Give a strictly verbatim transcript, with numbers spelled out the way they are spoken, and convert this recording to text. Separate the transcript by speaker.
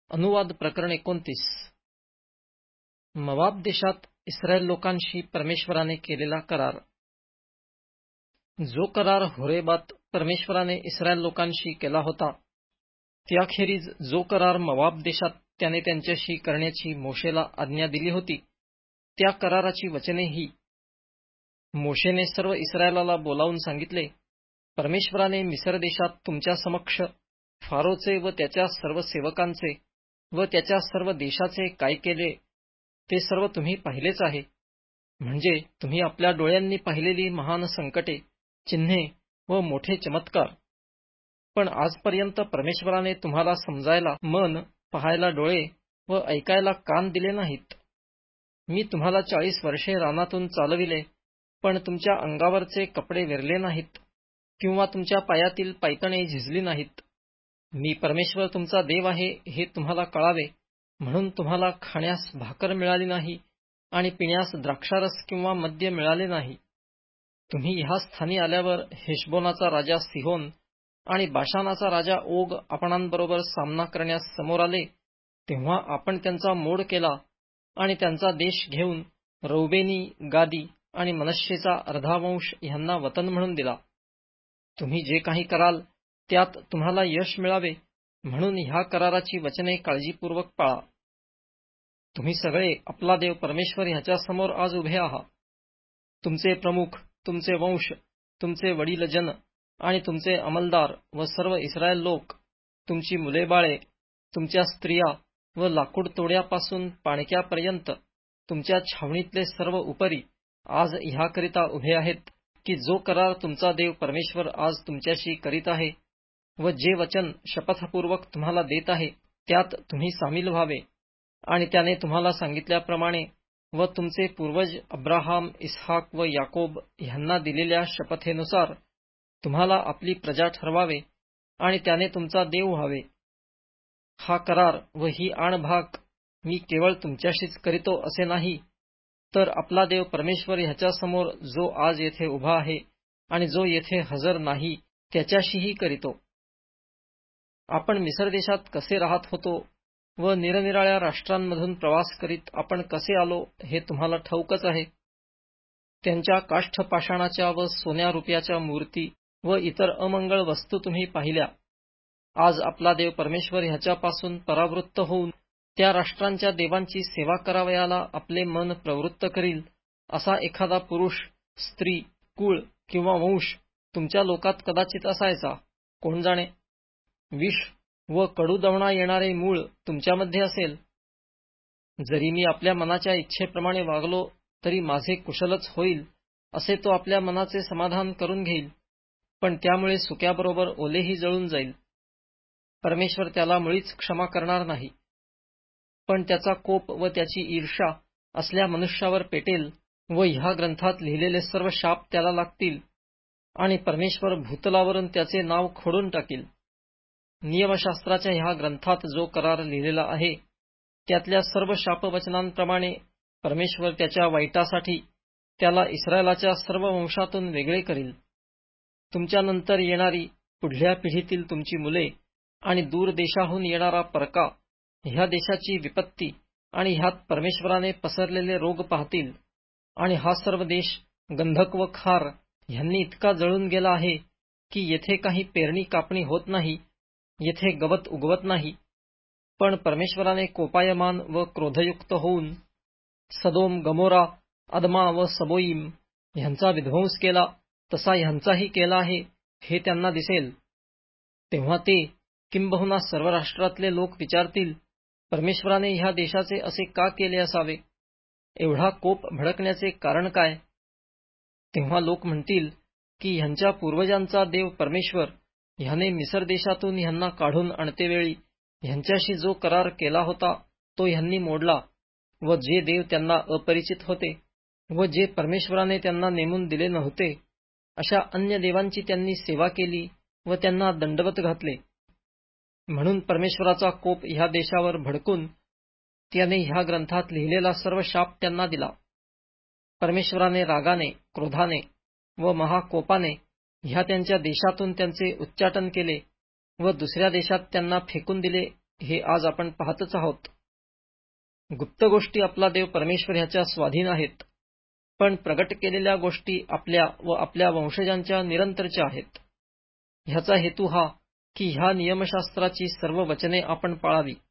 Speaker 1: अनुवाद प्रकरण एकोणतीस. मोआब देशात इस्रायल लोकांशी परमेश्वराने केलेला करार. जो करार होरेबात परमेश्वराने इस्रायल लोकांशी केला होता, त्याखेरीज जो करार मोआब देशात त्याने त्यांच्याशी करण्याची मोशेला आज्ञा दिली होती, त्या कराराची वचने ही. मोशेने सर्व इस्रायलाला बोलावून सांगितले, परमेश्वराने मिस्र देशात तुमच्या समक्ष फारोचे व त्याच्या सर्व सेवकांचे व त्याच्या सर्व देशाचे काय केले ते सर्व तुम्ही पाहिलेच आहे. म्हणजे तुम्ही आपल्या डोळ्यांनी पाहिलेली महान संकटे, चिन्हे व मोठे चमत्कार. पण आजपर्यंत परमेश्वराने तुम्हाला समजायला मन, पाहायला डोळे व ऐकायला कान दिले नाहीत. मी तुम्हाला चाळीस वर्षे रानातून चालविले, पण तुमच्या अंगावरचे कपडे विरले नाहीत किंवा तुमच्या पायातील पैठणे झिजली नाहीत. मी परमेश्वर तुमचा देव आहे हे तुम्हाला कळावे म्हणून तुम्हाला खाण्यास भाकर मिळाली नाही आणि पिण्यास द्राक्षारस किंवा मद्य मिळाले नाही. तुम्ही ह्या स्थानी आल्यावर हेशबोनाचा राजा सिहोन आणि बाशानाचा राजा ओग आपणांबरोबर सामना करण्यास समोर आले, तेव्हा आपण त्यांचा मोड केला आणि त्यांचा देश घेऊन रौबेनी, गादी आणि मनश्शेचा अर्धा वंश ह्यांना वतन म्हणून दिला. तुम्ही जे काही कराल त्यात तुम्हाला यश मिळावे म्हणून ह्या कराराची वचने काळजीपूर्वक पाळा. तुम्ही सगळे आपला देव परमेश्वर ह्याच्या समोर आज उभे आहात. तुमचे प्रमुख, तुमचे वंश, तुमचे वडीलजन आणि तुमचे अंमलदार व सर्व इस्रायल लोक, तुमची मुले बाळे, तुमच्या स्त्रिया व लाकूड तोड्यापासून पाणक्यापर्यंत तुमच्या छावणीतले सर्व उपरी आज ह्याकरिता उभे आहेत की जो करार तुमचा देव परमेश्वर आज तुमच्याशी करीत आहे व जे वचन शपथपूर्वक तुम्हाला देत आहे त्यात तुम्ही सामील व्हावे आणि त्याने तुम्हाला सांगितल्याप्रमाणे व तुमचे पूर्वज अब्राहाम, इसहाक व याकोब ह्यांना दिलेल्या शपथेनुसार तुम्हाला आपली प्रजा ठरवावे आणि त्याने तुमचा देव व्हावे. हा करार व ही आणभाग मी केवळ तुमच्याशीच करीतो असे नाही, तर आपला देव परमेश्वर ह्याच्यासमोर जो आज येथे उभा आहे आणि जो येथे हजर नाही त्याच्याशीही करीतो. आपण मिस्र देशात कसे राहत होतो व निरनिराळ्या राष्ट्रांमधून प्रवास करीत आपण कसे आलो हे तुम्हाला ठाऊकच आहे. त्यांच्या काष्ठपाषाणाच्या व सोन्या रुपयाच्या मूर्ती व इतर अमंगळ वस्तू तुम्ही पाहिल्या. आज आपला देव परमेश्वर ह्याच्यापासून परावृत्त होऊन त्या राष्ट्रांच्या देवांची सेवा करावयाला आपले मन प्रवृत्त करील असा एखादा पुरुष, स्त्री, कुळ किंवा वंश तुमच्या लोकात कदाचित असायचा, कोण जाणे. विष व कडूदवणा येणारे मूळ तुमच्यामध्ये असेल. जरी मी आपल्या मनाच्या इच्छेप्रमाणे वागलो तरी माझे कुशलच होईल असे तो आपल्या मनाचे समाधान करून घेईल, पण त्यामुळे सुक्याबरोबर ओलेही जळून जाईल. परमेश्वर त्याला मुळीच क्षमा करणार नाही, पण त्याचा कोप व त्याची ईर्ष्या असल्या मनुष्यावर पेटेल व ह्या ग्रंथात लिहिलेले सर्व शाप त्याला लागतील आणि परमेश्वर भूतलावरून त्याचे नाव खोडून टाकील. नियमशास्त्राच्या ह्या ग्रंथात जो करार लिहिलेला आहे त्यातल्या सर्व शापवचनांप्रमाणे परमेश्वर त्याच्या वाईटासाठी त्याला इस्रायलाच्या सर्व वंशातून वेगळे करील. तुमच्यानंतर येणारी पुढल्या पिढीतील तुमची मुले आणि दूर देशाहून येणारा परका ह्या देशाची विपत्ती आणि ह्यात परमेश्वराने पसरलेले रोग पाहतील. आणि हा सर्व देश गंधक व खार ह्यांनी इतका जळून गेला आहे की येथे काही पेरणी कापणी होत नाही, येथे गवत उगवत नाही. पण परमेश्वराने कोपायमान व क्रोधयुक्त होऊन सदोम, गमोरा, अदमा व सबोईम ह्यांचा विध्वंस केला तसा ह्यांचाही केला आहे हे त्यांना दिसेल. तेव्हा ते किंबहुना सर्व राष्ट्रातले लोक विचारतील, परमेश्वराने ह्या देशाचे असे का केले असावे? एवढा कोप भडकण्याचे कारण काय? तेव्हा लोक म्हणतील की ह्यांच्या पूर्वजांचा देव परमेश्वर ह्याने मिस्र देशातून ह्यांना काढून आणतेवेळी ह्यांच्याशी जो करार केला होता तो ह्यांनी मोडला व जे देव त्यांना अपरिचित होते व जे परमेश्वराने त्यांना नेमून दिले नव्हते अशा अन्य देवांची त्यांनी सेवा केली व त्यांना दंडवत घातले. म्हणून परमेश्वराचा कोप ह्या देशावर भडकून त्याने ह्या ग्रंथात लिहिलेला सर्व शाप त्यांना दिला. परमेश्वराने रागाने, क्रोधाने व महाकोपाने ह्या त्यांच्या देशातून त्यांचे उच्चाटन केले व दुसऱ्या देशात त्यांना फेकून दिले हे आज आपण पाहतच आहोत. गुप्त गोष्टी आपला देव परमेश्वर ह्याच्या स्वाधीन आहेत, पण प्रगट केलेल्या गोष्टी आपल्या व आपल्या वंशजांच्या निरंतरच्या आहेत. ह्याचा हेतू हा की ह्या नियमशास्त्राची सर्व वचने आपण पाळावी